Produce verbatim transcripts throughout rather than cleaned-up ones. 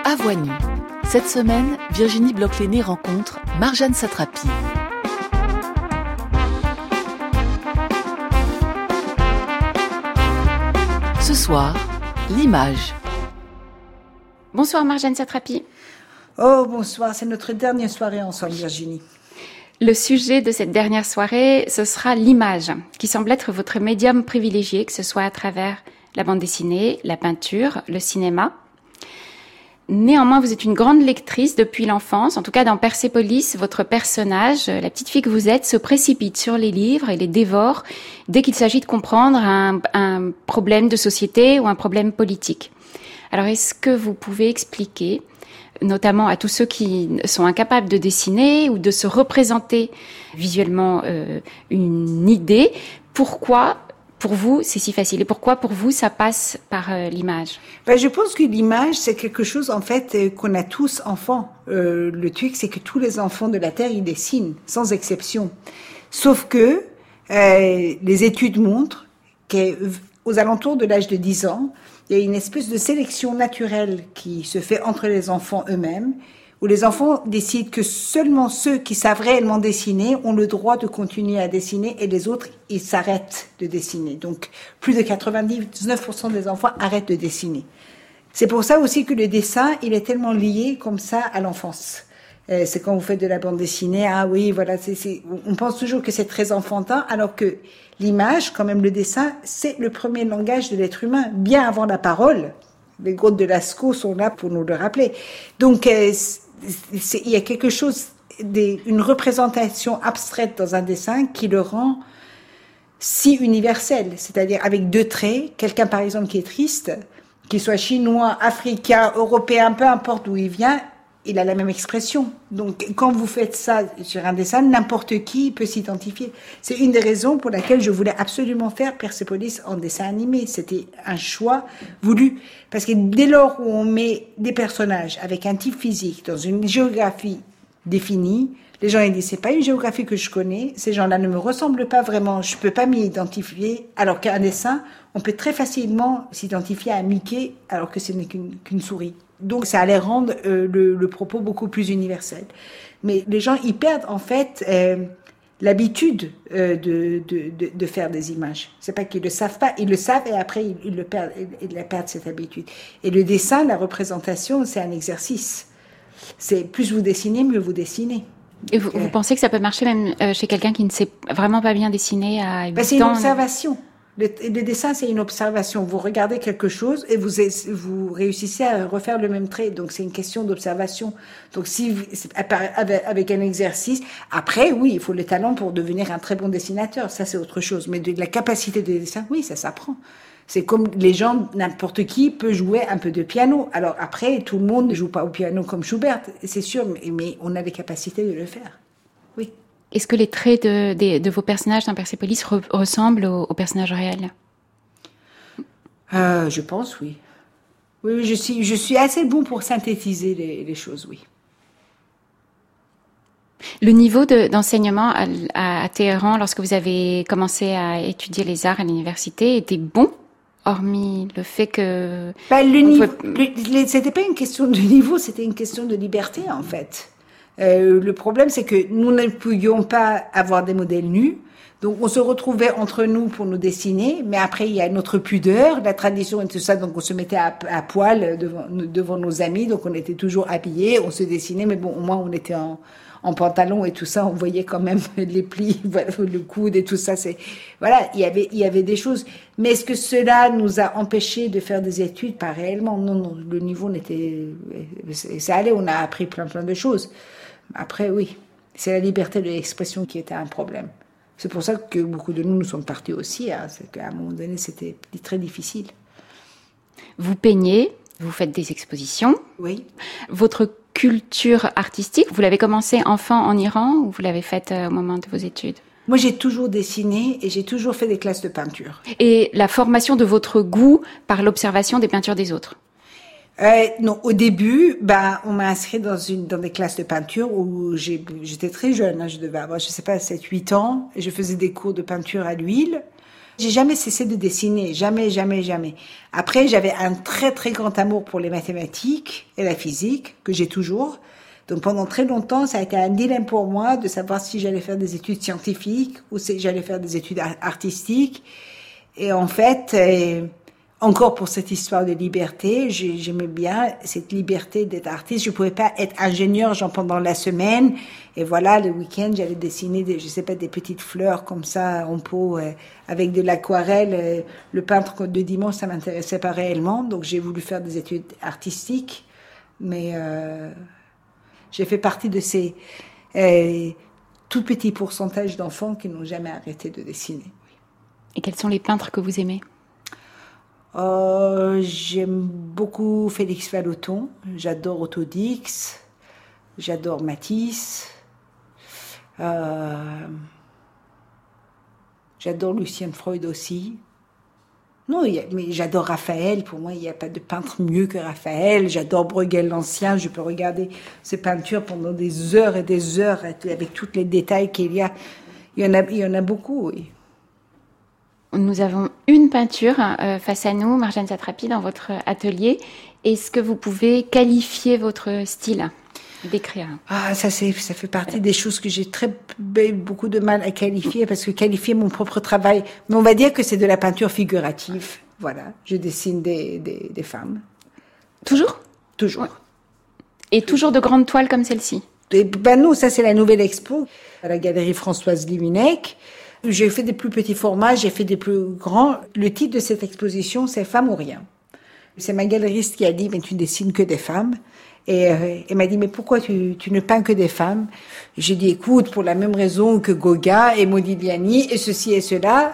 À Voix nue. Cette semaine, Virginie Bloch-Lenné rencontre Marjane Satrapi. Ce soir, l'image. Bonsoir Marjane Satrapi. Oh bonsoir, c'est notre dernière soirée ensemble Virginie. Le sujet de cette dernière soirée, ce sera l'image, qui semble être votre médium privilégié, que ce soit à travers la bande dessinée, la peinture, le cinéma. Néanmoins, vous êtes une grande lectrice depuis l'enfance. En tout cas, dans Persépolis, votre personnage, la petite fille que vous êtes, se précipite sur les livres et les dévore dès qu'il s'agit de comprendre un, un problème de société ou un problème politique. Alors, est-ce que vous pouvez expliquer, notamment à tous ceux qui sont incapables de dessiner ou de se représenter visuellement euh, une idée, pourquoi pour vous c'est si facile et pourquoi pour vous ça passe par euh, l'image? Ben, je pense que l'image c'est quelque chose en fait euh, qu'on a tous enfants. Euh, le truc c'est que tous les enfants de la Terre ils dessinent sans exception. Sauf que euh, les études montrent qu'aux alentours de l'âge de dix ans, il y a une espèce de sélection naturelle qui se fait entre les enfants eux-mêmes, où les enfants décident que seulement ceux qui savent réellement dessiner ont le droit de continuer à dessiner et les autres, ils s'arrêtent de dessiner. Donc, plus de quatre-vingt-dix-neuf pour cent des enfants arrêtent de dessiner. C'est pour ça aussi que le dessin, il est tellement lié comme ça à l'enfance. Euh, c'est quand vous faites de la bande dessinée, ah oui, voilà, c'est, c'est, on pense toujours que c'est très enfantin, alors que l'image, quand même le dessin, c'est le premier langage de l'être humain, bien avant la parole. Les grottes de Lascaux sont là pour nous le rappeler. Donc, euh, c'est, il y a quelque chose, des, une représentation abstraite dans un dessin qui le rend si universel. C'est-à-dire avec deux traits, quelqu'un par exemple qui est triste, qu'il soit chinois, africain, européen, peu importe d'où il vient, il a la même expression. Donc, quand vous faites ça sur un dessin, n'importe qui peut s'identifier. C'est une des raisons pour laquelle je voulais absolument faire Persépolis en dessin animé. C'était un choix voulu. Parce que dès lors où on met des personnages avec un type physique dans une géographie définie, les gens ils disent c'est pas une géographie que je connais, ces gens-là ne me ressemblent pas vraiment, je peux pas m'y identifier. Alors qu'un dessin, on peut très facilement s'identifier à Mickey alors que ce n'est qu'une, qu'une souris. Donc ça allait rendre euh, le, le propos beaucoup plus universel. Mais les gens ils perdent en fait euh, l'habitude euh, de, de, de, de faire des images. C'est pas qu'ils le savent pas, ils le savent et après ils, ils le perdent, ils, ils perdent cette habitude. Et le dessin, la représentation, c'est un exercice. C'est plus vous dessinez, mieux vous dessinez. Et vous, euh, vous pensez que ça peut marcher même euh, chez quelqu'un qui ne sait vraiment pas bien dessiner à huit ben ans? C'est une observation. Le, le dessin, c'est une observation. Vous regardez quelque chose et vous, vous réussissez à refaire le même trait. Donc, c'est une question d'observation. Donc, si avec un exercice, après, oui, il faut le talent pour devenir un très bon dessinateur. Ça, c'est autre chose. Mais de la capacité de dessin, oui, ça s'apprend. C'est comme les gens, n'importe qui peut jouer un peu de piano. Alors après, tout le monde ne joue pas au piano comme Schubert, c'est sûr, mais, mais on a les capacités de le faire. Oui. Est-ce que les traits de, de, de vos personnages dans Persépolis re, ressemblent aux, aux personnages réels? euh, Je pense, oui. Oui, je suis, je suis assez bon pour synthétiser les, les choses, oui. Le niveau de, d'enseignement à, à, à Téhéran, lorsque vous avez commencé à étudier les arts à l'université, était bon? Hormis le fait que... Ben, le niveau, pouvait... le, c'était pas une question de niveau, c'était une question de liberté, en fait. Euh, le problème, c'est que nous ne pouvions pas avoir des modèles nus. Donc, on se retrouvait entre nous pour nous dessiner. Mais après, il y a notre pudeur, la tradition et tout ça. Donc, on se mettait à, à poil devant, devant nos amis. Donc, on était toujours habillés, on se dessinait. Mais bon, au moins, on était en... en pantalon et tout ça, on voyait quand même les plis, le coude et tout ça. C'est voilà, il y avait il y avait des choses. Mais est-ce que cela nous a empêchés de faire des études? Pas réellement. Non, non. Le niveau n'était, ça allait. On a appris plein plein de choses. Après, oui, c'est la liberté de l'expression qui était un problème. C'est pour ça que beaucoup de nous nous sommes partis aussi. Hein. C'est qu'à un moment donné, c'était très difficile. Vous peignez, vous faites des expositions. Oui. Votre culture artistique, vous l'avez commencé enfant en Iran ou vous l'avez faite au moment de vos études? Moi, j'ai toujours dessiné et j'ai toujours fait des classes de peinture. Et la formation de votre goût par l'observation des peintures des autres? Euh, non, au début, ben, on m'a inscrit dans une, dans des classes de peinture où j'ai, j'étais très jeune, hein, je devais avoir, je sais pas, sept, huit ans, et je faisais des cours de peinture à l'huile. J'ai jamais cessé de dessiner, jamais, jamais, jamais. Après, j'avais un très, très grand amour pour les mathématiques et la physique, que j'ai toujours. Donc pendant très longtemps, ça a été un dilemme pour moi de savoir si j'allais faire des études scientifiques ou si j'allais faire des études artistiques. Et en fait, euh, encore pour cette histoire de liberté, j'aimais bien cette liberté d'être artiste. Je pouvais pas être ingénieur genre pendant la semaine. Et voilà, le week-end, j'allais dessiner des, je sais pas, des petites fleurs comme ça en pot euh, avec de l'aquarelle. Euh, le peintre de dimanche, ça m'intéressait pas réellement. Donc j'ai voulu faire des études artistiques, mais euh, j'ai fait partie de ces euh, tout petits pourcentages d'enfants qui n'ont jamais arrêté de dessiner. Et quels sont les peintres que vous aimez ? euh, J'aime beaucoup Félix Vallotton, j'adore Otto Dix, j'adore Matisse, euh, j'adore Lucienne Freud aussi. Non, il y a, mais j'adore Raphaël. Pour moi, il n'y a pas de peintre mieux que Raphaël. J'adore Bruegel l'Ancien. Je peux regarder ses peintures pendant des heures et des heures avec tous les détails qu'il y a. Il y en a, il y en a beaucoup, oui. Nous avons une peinture euh, face à nous, Marjane Satrapi, dans votre atelier. Est-ce que vous pouvez qualifier votre style, décrire ? Ah, ça, c'est, ça fait partie des choses que j'ai très beaucoup de mal à qualifier, parce que qualifier mon propre travail, mais on va dire que c'est de la peinture figurative. Voilà, je dessine des, des, des femmes. Toujours ? Toujours. Ouais. Et toujours de grandes toiles comme celle-ci ? Et, ben non, ça c'est la nouvelle expo à la galerie Françoise Livinec. J'ai fait des plus petits formats, j'ai fait des plus grands. Le titre de cette exposition, c'est Femmes ou rien. C'est ma galeriste qui a dit, mais tu dessines que des femmes. Et euh, elle m'a dit, mais pourquoi tu, tu ne peins que des femmes? J'ai dit, écoute, pour la même raison que Gauguin et Modigliani et ceci et cela.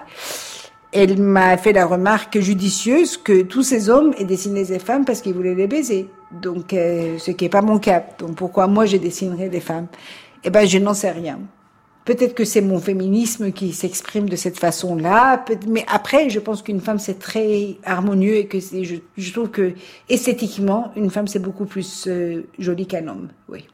Elle m'a fait la remarque judicieuse que tous ces hommes aient dessiné des femmes parce qu'ils voulaient les baiser. Donc, euh, ce qui n'est pas mon cas. Donc, pourquoi moi je dessinerais des femmes? Eh ben, je n'en sais rien. Peut-être que c'est mon féminisme qui s'exprime de cette façon-là, mais après, je pense qu'une femme, c'est très harmonieux et que c'est, je, je trouve que esthétiquement, une femme, c'est beaucoup plus euh, joli qu'un homme, oui.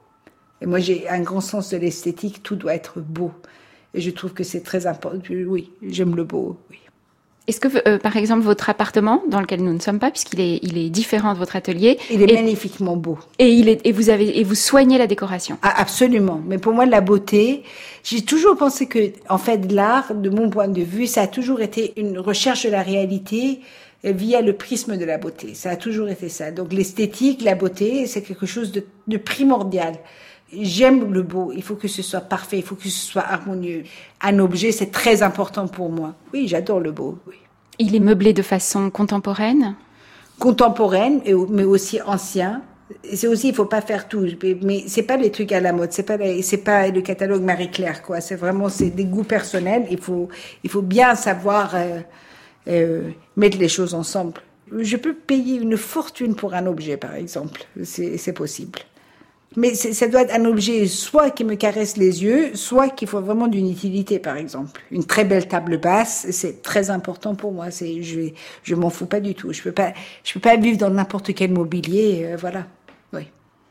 Et moi, j'ai un grand sens de l'esthétique, tout doit être beau. Et je trouve que c'est très important, oui, j'aime le beau, oui. Est-ce que, euh, par exemple, votre appartement, dans lequel nous ne sommes pas, puisqu'il est, il est différent de votre atelier... Il est et, magnifiquement beau. Et, il est, et, vous avez, et vous soignez la décoration. Ah, absolument. Mais pour moi, la beauté, j'ai toujours pensé que, en fait, l'art, de mon point de vue, ça a toujours été une recherche de la réalité via le prisme de la beauté. Ça a toujours été ça. Donc, l'esthétique, la beauté, c'est quelque chose de, de primordial. J'aime le beau, il faut que ce soit parfait, il faut que ce soit harmonieux. Un objet, c'est très important pour moi. Oui, j'adore le beau, oui. Il est meublé de façon contemporaine ? Contemporaine, mais aussi ancien. C'est aussi, il faut pas faire tout, mais c'est pas les trucs à la mode, c'est pas, c'est pas le catalogue Marie-Claire, quoi. C'est vraiment, c'est des goûts personnels. Il faut, il faut bien savoir euh, euh, mettre les choses ensemble. Je peux payer une fortune pour un objet, par exemple. C'est, c'est possible. Mais ça doit être un objet soit qui me caresse les yeux, soit qu'il faut vraiment d'une utilité, par exemple. Une très belle table basse, c'est très important pour moi. C'est, je, je m'en fous pas du tout. Je peux pas, je peux pas vivre dans n'importe quel mobilier, euh, voilà. Oui.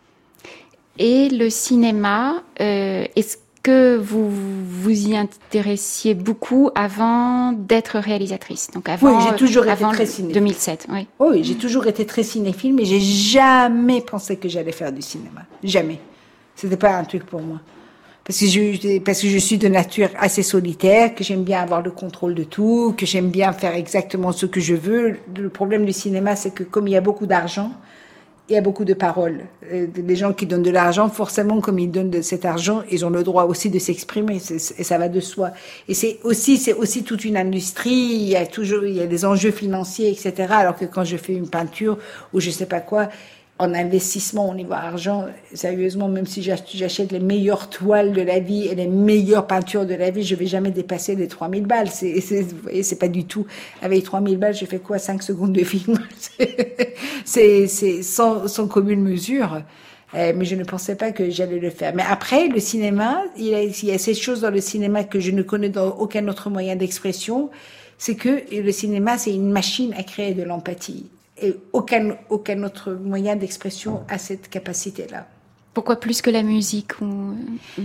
Et le cinéma, euh, est-ce que vous vous y intéressiez beaucoup avant d'être réalisatrice? Donc avant, oui, j'ai toujours été avant très cinéphile. deux mille sept, oui. Oui, j'ai toujours été très cinéphile, mais j'ai jamais pensé que j'allais faire du cinéma. Jamais. C'était pas un truc pour moi. Parce que je, parce que je suis de nature assez solitaire, que j'aime bien avoir le contrôle de tout, que j'aime bien faire exactement ce que je veux. Le problème du cinéma, c'est que comme il y a beaucoup d'argent, il y a beaucoup de paroles. Les gens qui donnent de l'argent, forcément, comme ils donnent de cet argent, ils ont le droit aussi de s'exprimer, et ça va de soi. Et c'est aussi, c'est aussi toute une industrie. Il y a toujours, il y a des enjeux financiers, et cetera. Alors que quand je fais une peinture ou je sais pas quoi, en investissement au niveau argent, sérieusement, même si j'achète les meilleures toiles de la vie et les meilleures peintures de la vie, je vais jamais dépasser les trois mille balles. C'est, c'est, vous voyez, c'est pas du tout. Avec trois mille balles, je fais quoi? cinq secondes de film? c'est, c'est sans, sans commune mesure. Euh, mais je ne pensais pas que j'allais le faire. Mais après, le cinéma, il y a, il y a cette chose dans le cinéma que je ne connais dans aucun autre moyen d'expression. C'est que le cinéma, c'est une machine à créer de l'empathie. Et aucun, aucun autre moyen d'expression a cette capacité-là. Pourquoi plus que la musique ou...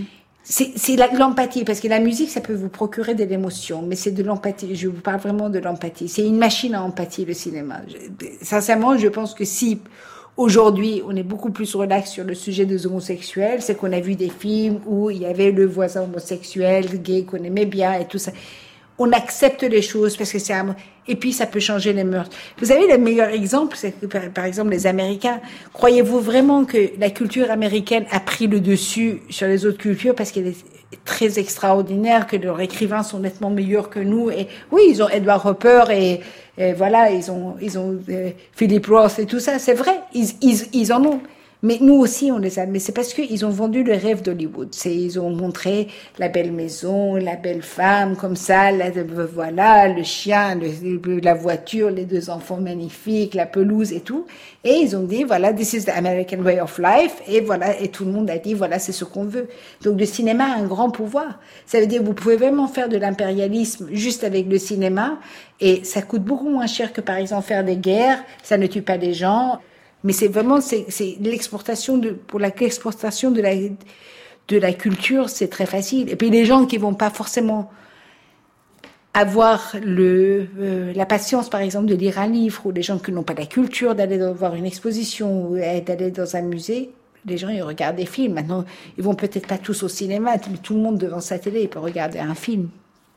C'est, c'est la, l'empathie, parce que la musique, ça peut vous procurer de l'émotion, mais c'est de l'empathie. Je vous parle vraiment de l'empathie. C'est une machine à empathie, le cinéma. Je, sincèrement, je pense que si aujourd'hui, on est beaucoup plus relax sur le sujet des homosexuels, c'est qu'on a vu des films où il y avait le voisin homosexuel, gay, qu'on aimait bien et tout ça. On accepte les choses parce que c'est un... Et puis, ça peut changer les mœurs. Vous savez, le meilleur exemple, c'est que, par, par exemple, les Américains. Croyez-vous vraiment que la culture américaine a pris le dessus sur les autres cultures parce qu'elle est très extraordinaire, que leurs écrivains sont nettement meilleurs que nous? Et oui, ils ont Edward Hopper et, et voilà, ils ont, ils ont euh, Philip Roth et tout ça. C'est vrai, ils, ils, ils en ont. Mais nous aussi, on les a. Mais c'est parce qu'ils ont vendu le rêve d'Hollywood. C'est, ils ont montré la belle maison, la belle femme, comme ça, la, voilà, le chien, le, la voiture, les deux enfants magnifiques, la pelouse et tout. Et ils ont dit, voilà, this is the American way of life. Et voilà, et tout le monde a dit, voilà, c'est ce qu'on veut. Donc le cinéma a un grand pouvoir. Ça veut dire que vous pouvez vraiment faire de l'impérialisme juste avec le cinéma. Et ça coûte beaucoup moins cher que, par exemple, faire des guerres. Ça ne tue pas les gens. Mais c'est vraiment, c'est, c'est l'exportation de, pour la, l'exportation de la, de la culture, c'est très facile. Et puis les gens qui vont pas forcément avoir le, euh, la patience, par exemple, de lire un livre, ou les gens qui n'ont pas la culture d'aller voir une exposition, ou d'aller dans un musée, les gens, ils regardent des films. Maintenant, ils vont peut-être pas tous au cinéma, mais tout le monde devant sa télé, il peut regarder un film.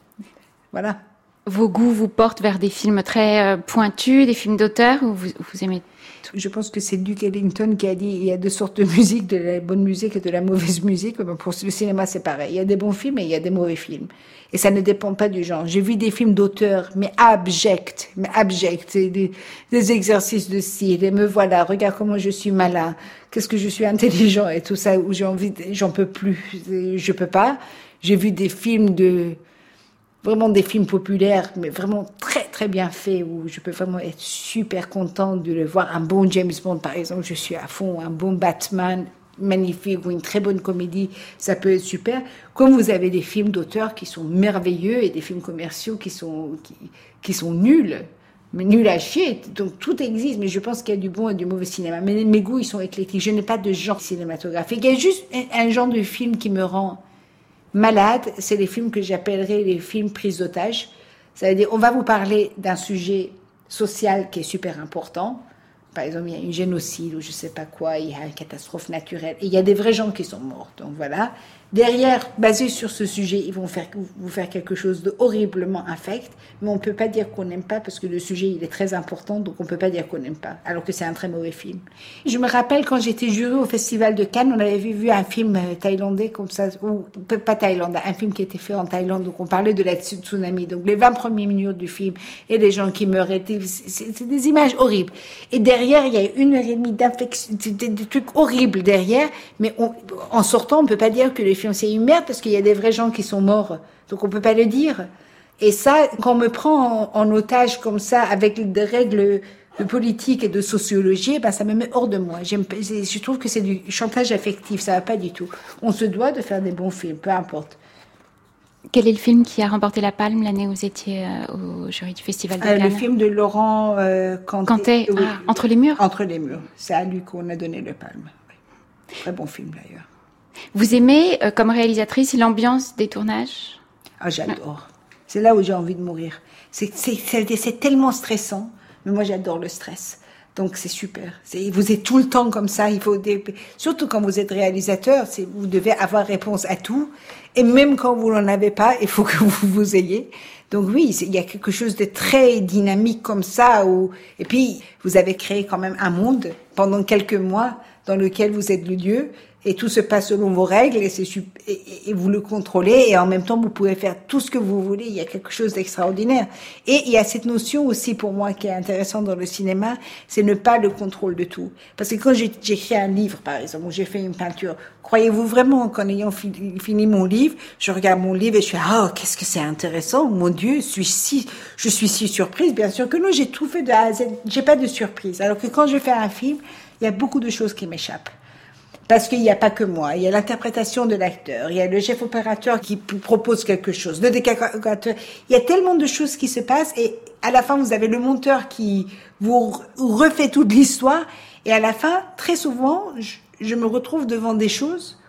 Voilà. Vos goûts vous portent vers des films très euh, pointus, des films d'auteur, ou vous, vous aimez tout? Je pense que c'est Duke Ellington qui a dit il y a deux sortes de musique, de la bonne musique et de la mauvaise musique. Pour le cinéma, c'est pareil. Il y a des bons films et il y a des mauvais films. Et ça ne dépend pas du genre. J'ai vu des films d'auteurs, mais abjects, mais abjects, des, des exercices de style. Et me voilà, regarde comment je suis malin, qu'est-ce que je suis intelligent et tout ça, où j'ai envie, de, j'en peux plus, je peux pas. J'ai vu des films de... vraiment des films populaires, mais vraiment très très bien faits, où je peux vraiment être super contente de le voir. Un bon James Bond, par exemple, je suis à fond. Un bon Batman, magnifique, ou une très bonne comédie, ça peut être super. Comme vous avez des films d'auteurs qui sont merveilleux et des films commerciaux qui sont qui, qui sont nuls, mais nuls à chier. Donc tout existe, mais je pense qu'il y a du bon et du mauvais cinéma. Mais mes goûts, ils sont éclectiques. Je n'ai pas de genre cinématographique. Il y a juste un, un genre de film qui me rend malade, c'est les films que j'appellerais les films prise d'otage. Ça veut dire, on va vous parler d'un sujet social qui est super important. Par exemple, il y a un génocide ou je sais pas quoi, il y a une catastrophe naturelle. Et il y a des vrais gens qui sont morts. Donc voilà. Derrière, basé sur ce sujet, ils vont faire, vous faire quelque chose de horriblement infect. Mais on peut pas dire qu'on n'aime pas parce que le sujet, il est très important. Donc on peut pas dire qu'on n'aime pas. Alors que c'est un très mauvais film. Je me rappelle quand j'étais jury au Festival de Cannes, on avait vu un film thaïlandais comme ça, ou pas thaïlandais, un film qui était fait en Thaïlande. Donc on parlait de la tsunami. Donc les vingt premières minutes du film et les gens qui meuraient, c'est, c'est des images horribles. Et derrière, il y a une heure et demie d'infection, des, des trucs horribles derrière. Mais on, en sortant, on peut pas dire que le film c'est une merde parce qu'il y a des vrais gens qui sont morts. Donc on peut pas le dire. Et ça, quand on me prend en, en otage comme ça, avec des règles de politique et de sociologie, ben ça me met hors de moi. J'aime, je trouve que c'est du chantage affectif, ça va pas du tout. On se doit de faire des bons films, peu importe. Quel est le film qui a remporté la Palme l'année où vous étiez euh, au jury du Festival de Cannes? euh, Le film de Laurent euh, Canté. Canté, oui. ah, Entre les murs. Entre les murs. C'est à lui qu'on a donné le Palme. Oui. Très bon film d'ailleurs. Vous aimez, euh, comme réalisatrice, l'ambiance des tournages? Ah, j'adore. C'est là où j'ai envie de mourir. C'est, c'est, c'est, c'est tellement stressant, mais moi j'adore le stress. Donc c'est super. C'est, vous êtes tout le temps comme ça. Il faut des, surtout quand vous êtes réalisateur, c'est, vous devez avoir réponse à tout. Et même quand vous n'en avez pas, il faut que vous vous ayez. Donc oui, il y a quelque chose de très dynamique comme ça. Où, et puis vous avez créé quand même un monde pendant quelques mois dans lequel vous êtes le dieu. Et tout se passe selon vos règles et, c'est, et, et vous le contrôlez et en même temps vous pouvez faire tout ce que vous voulez. Il y a quelque chose d'extraordinaire. Et il y a cette notion aussi pour moi qui est intéressante dans le cinéma, c'est ne pas le contrôle de tout. Parce que quand j'ai, j'écris un livre par exemple, ou j'ai fait une peinture, croyez-vous vraiment qu'en ayant fini, fini mon livre, je regarde mon livre et je suis ah oh, qu'est-ce que c'est intéressant, mon Dieu, je suis si, je suis si surprise. Bien sûr que non, j'ai tout fait de A à Z, j'ai pas de surprise. Alors que quand je fais un film, il y a beaucoup de choses qui m'échappent. Parce qu'il n'y a pas que moi, il y a l'interprétation de l'acteur, il y a le chef opérateur qui propose quelque chose, le décorateur, il y a tellement de choses qui se passent et à la fin vous avez le monteur qui vous refait toute l'histoire et à la fin, très souvent, je, je me retrouve devant des choses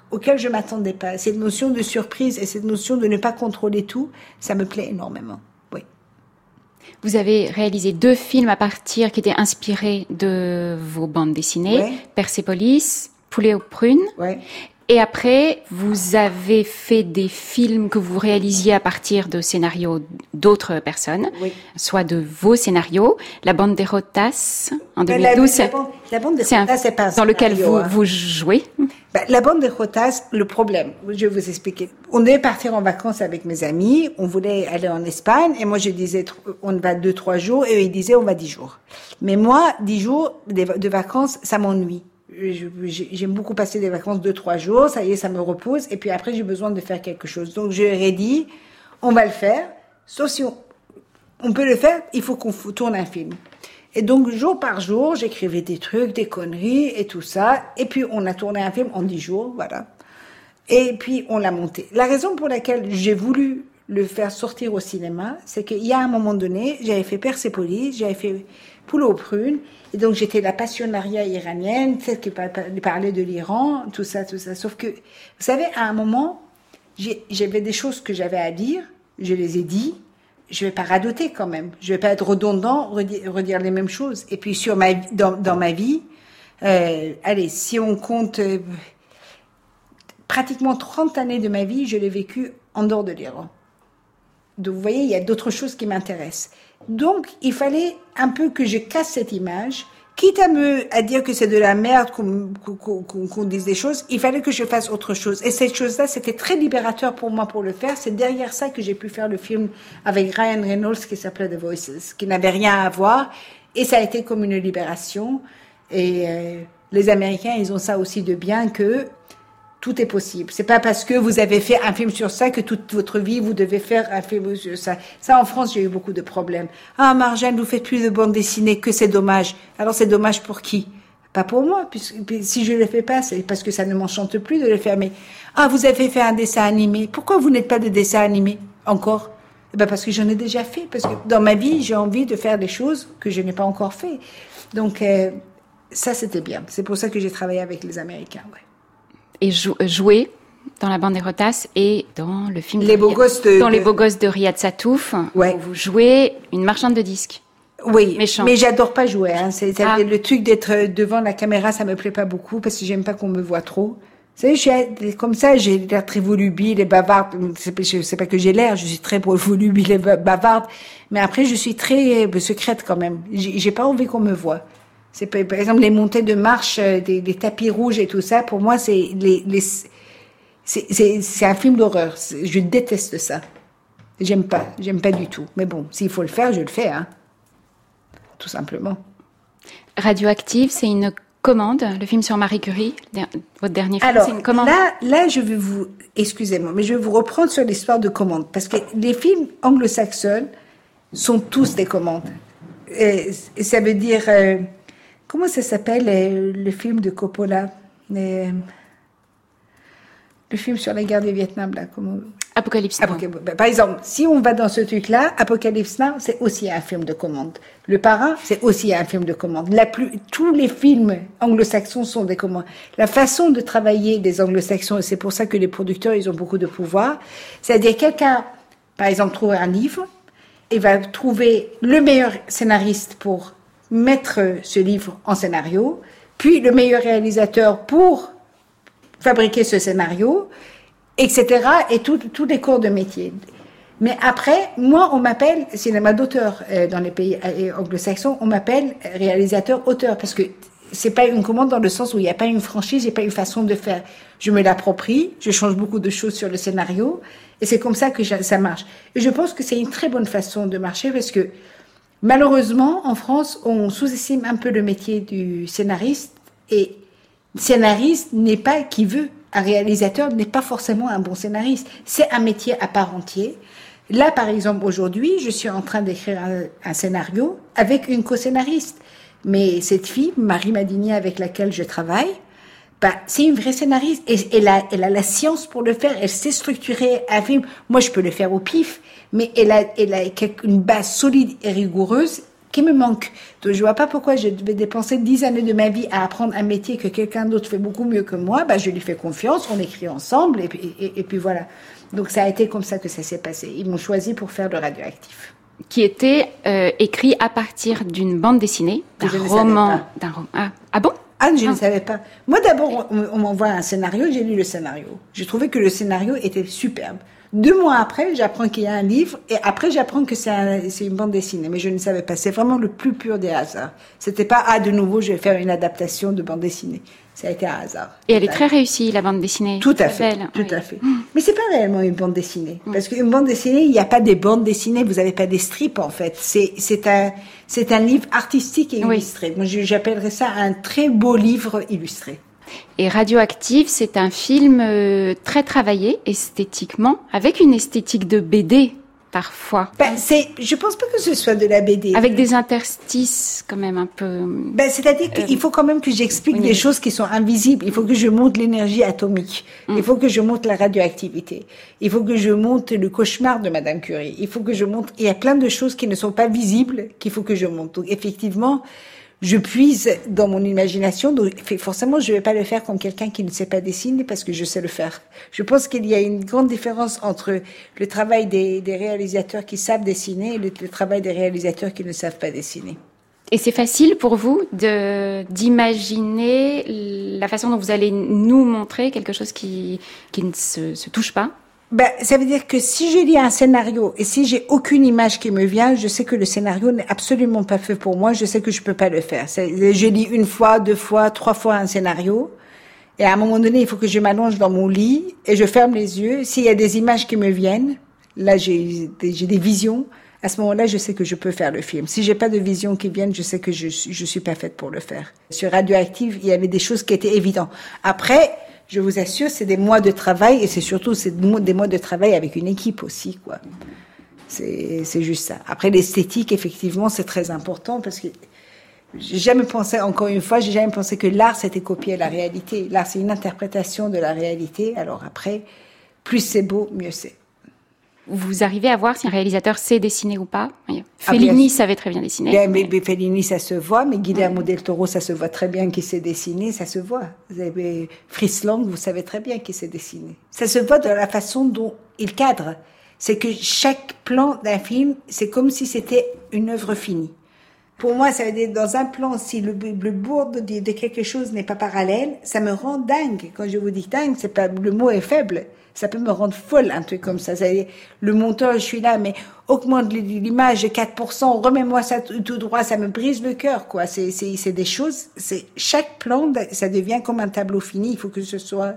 auquel je m'attendais pas. Cette notion de surprise et cette notion de ne pas contrôler tout, ça me plaît énormément. Oui. Vous avez réalisé deux films à partir qui étaient inspirés de vos bandes dessinées, ouais. Persépolis, Poulet aux prunes. Ouais. Et après, vous avez fait des films que vous réalisiez à partir de scénarios d'autres personnes, oui. soit de vos scénarios. La bande des Rotas, en deux mille douze, la, la, bande, la bande des c'est Rotas, un, c'est pas un dans lequel scénario, vous, hein. vous jouez. Ben, la bande des Rotas, le problème, je vais vous expliquer. On devait partir en vacances avec mes amis, on voulait aller en Espagne, et moi je disais, on va deux, trois jours, et eux ils disaient, on va dix jours. Mais moi, dix jours de vacances, ça m'ennuie. J'aime beaucoup passer des vacances deux, trois jours, ça y est, ça me repose, et puis après, j'ai besoin de faire quelque chose. Donc, je leur ai dit, on va le faire, sauf si on, on peut le faire, il faut qu'on tourne un film. Et donc, jour par jour, j'écrivais des trucs, des conneries, et tout ça, et puis on a tourné un film en dix jours, voilà. Et puis, on l'a monté. La raison pour laquelle j'ai voulu le faire sortir au cinéma, c'est qu'il y a un moment donné, j'avais fait Persépolis, j'avais fait Poulet aux prunes, et donc j'étais la passionnariat iranienne, celle qui parlait de l'Iran, tout ça, tout ça. Sauf que, vous savez, à un moment, j'avais des choses que j'avais à dire, je les ai dit, je vais pas radoter quand même, je vais pas être redondant, redire, redire les mêmes choses. Et puis sur ma, dans, dans ma vie, euh, allez, si on compte euh, pratiquement trente années de ma vie, je l'ai vécu en dehors de l'Iran. Donc vous voyez, il y a d'autres choses qui m'intéressent. Donc, il fallait un peu que je casse cette image, quitte à me, à dire que c'est de la merde, qu'on, qu'on, qu'on, qu'on dise des choses, il fallait que je fasse autre chose. Et cette chose-là, c'était très libérateur pour moi pour le faire. C'est derrière ça que j'ai pu faire le film avec Ryan Reynolds qui s'appelait The Voices, qui n'avait rien à voir. Et ça a été comme une libération. Et euh, les Américains, ils ont ça aussi de bien que tout est possible. C'est pas parce que vous avez fait un film sur ça que toute votre vie vous devez faire un film sur ça. Ça, en France, j'ai eu beaucoup de problèmes. Ah, Marjane, vous faites plus de bande dessinée, que c'est dommage. Alors, c'est dommage pour qui? Pas pour moi, puisque si je le fais pas, c'est parce que ça ne m'enchante plus de le faire. Mais, ah, vous avez fait un dessin animé. Pourquoi vous n'êtes pas de dessin animé encore? Eh ben, parce que j'en ai déjà fait. Parce que dans ma vie, j'ai envie de faire des choses que je n'ai pas encore fait. Donc, euh, ça, c'était bien. C'est pour ça que j'ai travaillé avec les Américains, ouais. Et jou- jouer dans la bande des Rotas et dans le film les beaux gosses de, dans de... les beaux gosses de Riyad Satouf, ouais. où vous jouez une marchande de disques. Oui, Méchant. Mais j'adore pas jouer. Hein. C'est, c'est ah. le truc d'être devant la caméra, ça me plaît pas beaucoup parce que j'aime pas qu'on me voit trop. Vous savez, je suis comme ça, j'ai l'air très volubile et bavarde. C'est, je sais pas que j'ai l'air, je suis très volubile et bavarde, mais après je suis très euh, secrète quand même. J'ai, j'ai pas envie qu'on me voit. C'est par exemple les montées de marche, des, des tapis rouges et tout ça. Pour moi, c'est les, les c'est, c'est, c'est un film d'horreur. C'est, je déteste ça. J'aime pas, j'aime pas du tout. Mais bon, s'il faut le faire, je le fais, hein. Tout simplement. Radioactive, c'est une commande. Le film sur Marie Curie, votre dernier film, alors, c'est une commande. Là, là, je vais vous, excusez-moi, mais je vais vous reprendre sur l'histoire de commandes, parce que les films anglo-saxons sont tous des commandes. Et, et ça veut dire. Euh, Comment ça s'appelle le, le film de Coppola, le, le film sur la guerre du Vietnam là, comment... Apocalypse Now. Apocalypse. Par exemple, si on va dans ce truc-là, Apocalypse Now, c'est aussi un film de commande. Le Parrain, c'est aussi un film de commande. La plus, tous les films anglo-saxons sont des commandes. La façon de travailler des anglo-saxons, et c'est pour ça que les producteurs, ils ont beaucoup de pouvoir, c'est-à-dire quelqu'un, par exemple, trouve un livre, et va trouver le meilleur scénariste pour mettre ce livre en scénario, puis le meilleur réalisateur pour fabriquer ce scénario, et cetera, et tous les corps de métier. Mais après, moi, on m'appelle cinéma d'auteur euh, dans les pays anglo-saxons, on m'appelle réalisateur-auteur, parce que c'est pas une commande dans le sens où il n'y a pas une franchise, il n'y a pas une façon de faire. Je me l'approprie, je change beaucoup de choses sur le scénario, et c'est comme ça que ça marche. Et je pense que c'est une très bonne façon de marcher, parce que malheureusement, en France, on sous-estime un peu le métier du scénariste, et scénariste n'est pas qui veut. Un réalisateur n'est pas forcément un bon scénariste. C'est un métier à part entière. Là, par exemple, aujourd'hui, je suis en train d'écrire un, un scénario avec une co-scénariste. Mais cette fille, Marie Madini, avec laquelle je travaille, bah, c'est une vraie scénariste. Et elle a, elle a la science pour le faire. Elle sait structurer un film. Moi, je peux le faire au pif. Mais elle a, elle a une base solide et rigoureuse qui me manque. Donc je vois pas pourquoi je devais dépenser dix années de ma vie à apprendre un métier que quelqu'un d'autre fait beaucoup mieux que moi. Bah, je lui fais confiance, on écrit ensemble et puis, et, et puis voilà. Donc ça a été comme ça que ça s'est passé. Ils m'ont choisi pour faire le radioactif. Qui était euh, écrit à partir d'une bande dessinée, d'un roman, d'un roman. Ah, ah bon? Ah, je ah. ne savais pas. Moi, d'abord, on, on m'envoie un scénario, j'ai lu le scénario. J'ai trouvé que le scénario était superbe. Deux mois après, j'apprends qu'il y a un livre, et après, j'apprends que c'est, un, c'est une bande dessinée, mais je ne savais pas. C'est vraiment le plus pur des hasards. C'était pas, ah, de nouveau, je vais faire une adaptation de bande dessinée. Ça a été un hasard. Et elle est très réussie, la bande dessinée. Tout à fait, belle. tout oui. à fait. Mais c'est pas réellement une bande dessinée. Parce qu'une bande dessinée, il n'y a pas des bandes dessinées, vous n'avez pas des strips, en fait. C'est, c'est un, c'est un livre artistique et illustré. Oui. Moi, j'appellerais ça un très beau livre illustré. Et Radioactive, c'est un film euh, très travaillé esthétiquement, avec une esthétique de B D parfois. Ben, c'est, je pense pas que ce soit de la B D. Avec des interstices quand même un peu. Ben, c'est-à-dire qu'il euh, faut quand même que j'explique oui. des choses qui sont invisibles. Il faut que je montre l'énergie atomique. Mm. Il faut que je montre la radioactivité. Il faut que je montre le cauchemar de Madame Curie. Il faut que je montre. Il y a plein de choses qui ne sont pas visibles qu'il faut que je montre. Donc effectivement, je puise dans mon imagination, donc forcément je vais pas le faire comme quelqu'un qui ne sait pas dessiner parce que je sais le faire. Je pense qu'il y a une grande différence entre le travail des, des réalisateurs qui savent dessiner et le, le travail des réalisateurs qui ne savent pas dessiner. Et c'est facile pour vous de d'imaginer la façon dont vous allez nous montrer quelque chose qui qui ne se, se touche pas? Ben, ça veut dire que si je lis un scénario et si j'ai aucune image qui me vient, je sais que le scénario n'est absolument pas fait pour moi, je sais que je peux pas le faire. C'est, je lis une fois, deux fois, trois fois un scénario et à un moment donné, il faut que je m'allonge dans mon lit et je ferme les yeux. S'il y a des images qui me viennent, là j'ai des, j'ai des visions, à ce moment-là, je sais que je peux faire le film. Si j'ai pas de visions qui viennent, je sais que je, je suis pas faite pour le faire. Sur Radioactive, il y avait des choses qui étaient évidentes. Après, je vous assure, c'est des mois de travail et c'est surtout c'est des mois de travail avec une équipe aussi, quoi. C'est, c'est juste ça. Après, l'esthétique, effectivement, c'est très important parce que j'ai jamais pensé, encore une fois, j'ai jamais pensé que l'art, c'était copier la réalité. L'art, c'est une interprétation de la réalité. Alors après, plus c'est beau, mieux c'est. Vous arrivez à voir si un réalisateur sait dessiner ou pas? Fellini ah, savait très bien dessiner. Bien, mais, mais Fellini, ça se voit, mais Guillermo del Toro, ça se voit très bien qu'il sait dessiner, ça se voit. Vous avez Fritz Lang, vous savez très bien qu'il sait dessiner. Ça se voit dans la façon dont il cadre. C'est que chaque plan d'un film, c'est comme si c'était une œuvre finie. Pour moi, ça veut dire, dans un plan, si le, le bourde de, de quelque chose n'est pas parallèle, ça me rend dingue. Quand je vous dis dingue, c'est pas, le mot est faible. Ça peut me rendre folle, un truc comme ça. Ça veut dire, le monteur, je suis là, mais augmente l'image de quatre pour cent, remets-moi ça tout droit, ça me brise le cœur, quoi. C'est, c'est, c'est des choses, c'est, chaque plan, ça devient comme un tableau fini. Il faut que ce soit,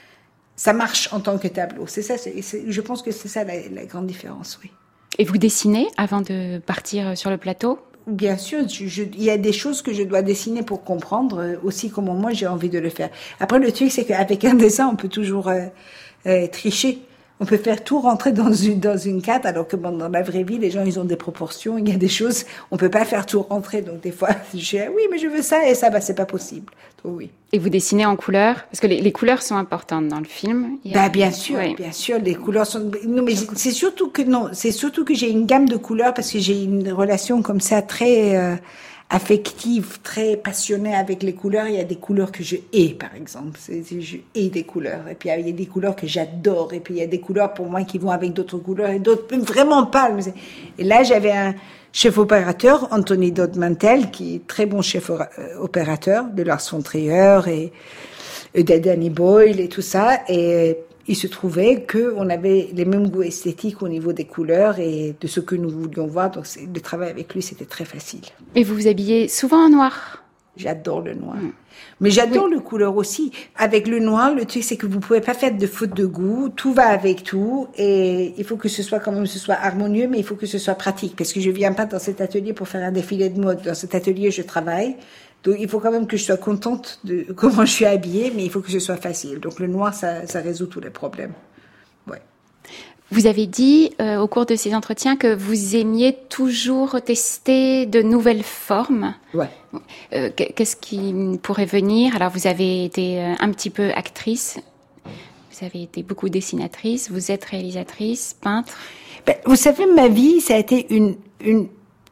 ça marche en tant que tableau. C'est ça, c'est, c'est, je pense que c'est ça la, la grande différence, oui. Et vous dessinez avant de partir sur le plateau? Bien sûr, je, je, il y a des choses que je dois dessiner pour comprendre aussi comment moi j'ai envie de le faire. Après, le truc, c'est qu'avec un dessin, on peut toujours euh, euh, tricher. On peut faire tout rentrer dans une dans une carte, alors que bon, dans la vraie vie, les gens ils ont des proportions. Il y a des choses, on peut pas faire tout rentrer. Donc des fois, je dis oui, mais je veux ça et ça, bah c'est pas possible. Donc oui. Et vous dessinez en couleur, parce que les, les couleurs sont importantes dans le film. Il y a... Bah bien sûr, oui. bien sûr, les couleurs sont. Non, mais c'est surtout que non, c'est surtout que j'ai une gamme de couleurs parce que j'ai une relation comme ça très euh, affective, très passionnée avec les couleurs. Il y a des couleurs que je hais, par exemple. C'est, c'est, je hais des couleurs. Et puis il y a des couleurs que j'adore. Et puis il y a des couleurs pour moi qui vont avec d'autres couleurs et d'autres vraiment pâles. Et là, j'avais un chef opérateur, Anthony Dodd-Mantel, qui est très bon chef opérateur de Lars von Trier et, et de Danny Boyle et tout ça. Et il se trouvait qu'on avait les mêmes goûts esthétiques au niveau des couleurs et de ce que nous voulions voir. Donc, c'est, le travail avec lui, c'était très facile. Et vous vous habillez souvent en noir? J'adore le noir. Mmh. Mais j'adore oui. le couleur aussi. Avec le noir, le truc, c'est que vous pouvez pas faire de faute de goût. Tout va avec tout. Et il faut que ce soit quand même, ce soit harmonieux, mais il faut que ce soit pratique. Parce que je viens pas dans cet atelier pour faire un défilé de mode. Dans cet atelier, je travaille. Donc, il faut quand même que je sois contente de comment je suis habillée, mais il faut que ce soit facile. Donc, le noir, ça, ça résout tous les problèmes. Ouais. Vous avez dit euh, au cours de ces entretiens que vous aimiez toujours tester de nouvelles formes. Ouais. Euh, qu'est-ce qui pourrait venir? Alors, vous avez été euh, un petit peu actrice, vous avez été beaucoup dessinatrice, vous êtes réalisatrice, peintre. Ben, vous savez, ma vie, ça a été une, une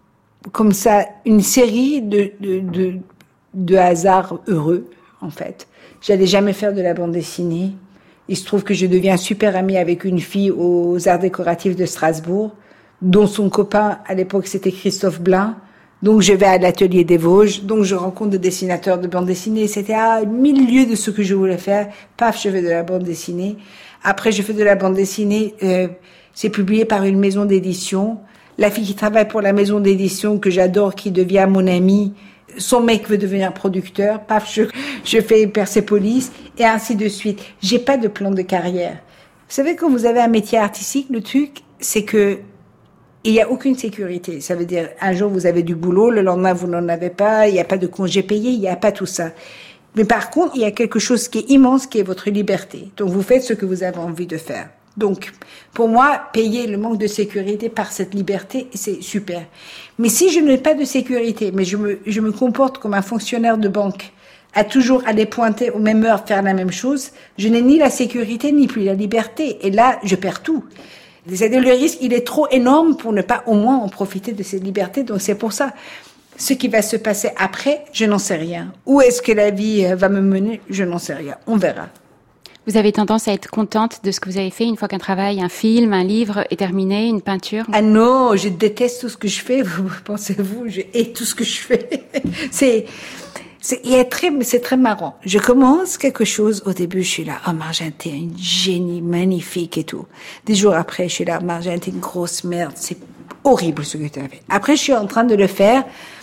comme ça une série de, de, de, de hasards heureux, en fait. J'allais jamais faire de la bande dessinée. Il se trouve que je deviens super amie avec une fille aux Arts décoratifs de Strasbourg, dont son copain, à l'époque, c'était Christophe Blain. Donc, je vais à l'atelier des Vosges. Donc, je rencontre des dessinateurs de bande dessinée. C'était à mille lieues de ce que je voulais faire. Paf, je fais de la bande dessinée. Après, je fais de la bande dessinée. Euh, c'est publié par une maison d'édition. La fille qui travaille pour la maison d'édition, que j'adore, qui devient mon amie, son mec veut devenir producteur. Paf, je, je fais Persépolis. Et ainsi de suite. J'ai pas de plan de carrière. Vous savez, quand vous avez un métier artistique, le truc, c'est que il n'y a aucune sécurité. Ça veut dire, un jour, vous avez du boulot, le lendemain, vous n'en avez pas, il n'y a pas de congé payé, il n'y a pas tout ça. Mais par contre, il y a quelque chose qui est immense, qui est votre liberté. Donc, vous faites ce que vous avez envie de faire. Donc, pour moi, payer le manque de sécurité par cette liberté, c'est super. Mais si je n'ai pas de sécurité, mais je me, je me comporte comme un fonctionnaire de banque, à toujours aller pointer aux mêmes heures, faire la même chose, je n'ai ni la sécurité, ni plus la liberté. Et là, je perds tout. C'est-à-dire, le risque, il est trop énorme pour ne pas au moins en profiter de cette liberté. Donc, c'est pour ça. Ce qui va se passer après, je n'en sais rien. Où est-ce que la vie va me mener? Je n'en sais rien. On verra. Vous avez tendance à être contente de ce que vous avez fait une fois qu'un travail, un film, un livre est terminé, une peinture? Ah non, je déteste tout ce que je fais. Vous pensez-vous, je hais tout ce que je fais. C'est... C'est, il est très, c'est très marrant. Je commence quelque chose, au début, je suis là, oh, Marjane, t'es une génie magnifique et tout. Des jours après, je suis là, Marjane, t'es une grosse merde, c'est horrible ce que tu as fait. Après, je suis en train de le faire,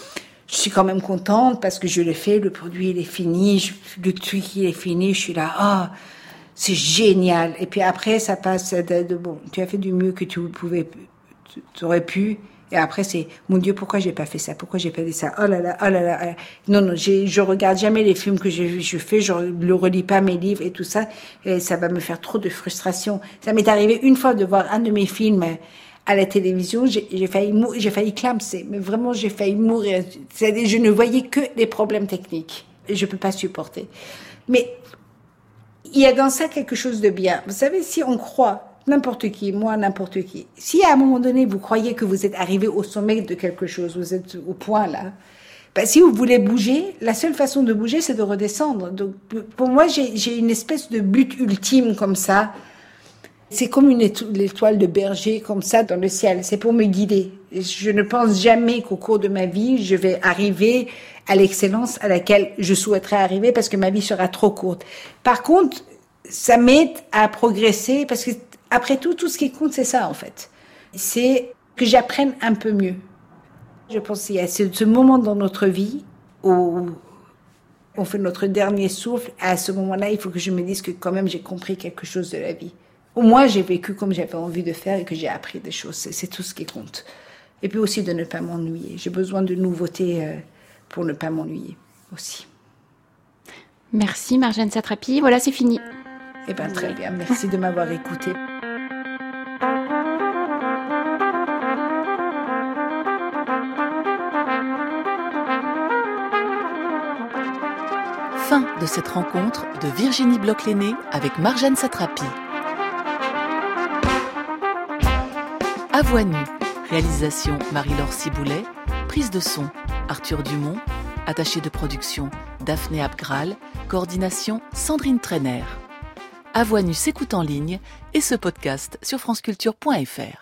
je suis quand même contente parce que je l'ai fait, le produit, il est fini, je, le truc, il est fini, je suis là, oh, c'est génial. Et puis après, ça passe de, de bon, tu as fait du mieux que tu pouvais, tu aurais pu. Et après, c'est, mon Dieu, pourquoi j'ai pas fait ça? Pourquoi j'ai pas dit ça? Oh là là, oh là là. Oh là. Non, non, j'ai, je regarde jamais les films que je, je fais, je ne relis pas mes livres et tout ça. Et ça va me faire trop de frustration. Ça m'est arrivé une fois de voir un de mes films à la télévision. J'ai, j'ai failli mourir, j'ai failli clamser. Mais vraiment, j'ai failli mourir. C'est-à-dire, je ne voyais que des problèmes techniques. Et je peux pas supporter. Mais, il y a dans ça quelque chose de bien. Vous savez, si on croit, n'importe qui, moi, n'importe qui. Si à un moment donné, vous croyez que vous êtes arrivé au sommet de quelque chose, vous êtes au point là, ben, si vous voulez bouger, la seule façon de bouger, c'est de redescendre. Donc, pour moi, j'ai, j'ai une espèce de but ultime comme ça. C'est comme une étoile de berger comme ça dans le ciel. C'est pour me guider. Je ne pense jamais qu'au cours de ma vie, je vais arriver à l'excellence à laquelle je souhaiterais arriver parce que ma vie sera trop courte. Par contre, ça m'aide à progresser parce que après tout, tout ce qui compte, c'est ça, en fait. C'est que j'apprenne un peu mieux. Je pense qu'il y a ce, ce moment dans notre vie où on fait notre dernier souffle. À ce moment-là, il faut que je me dise que quand même, j'ai compris quelque chose de la vie. Au moins, j'ai vécu comme j'avais envie de faire et que j'ai appris des choses. C'est, c'est tout ce qui compte. Et puis aussi de ne pas m'ennuyer. J'ai besoin de nouveautés euh, pour ne pas m'ennuyer aussi. Merci, Marjane Satrapi. Voilà, c'est fini. Eh bien, très bien. Merci de m'avoir écoutée. Fin de cette rencontre de Virginie Bloch-Lenné avec Marjane Satrapi. À voix nue, réalisation Marie-Laure Ciboulet, prise de son Arthur Dumont, attaché de production Daphné Abgral, coordination Sandrine Trainer. À voix nue s'écoute en ligne et ce podcast sur franceculture point f r.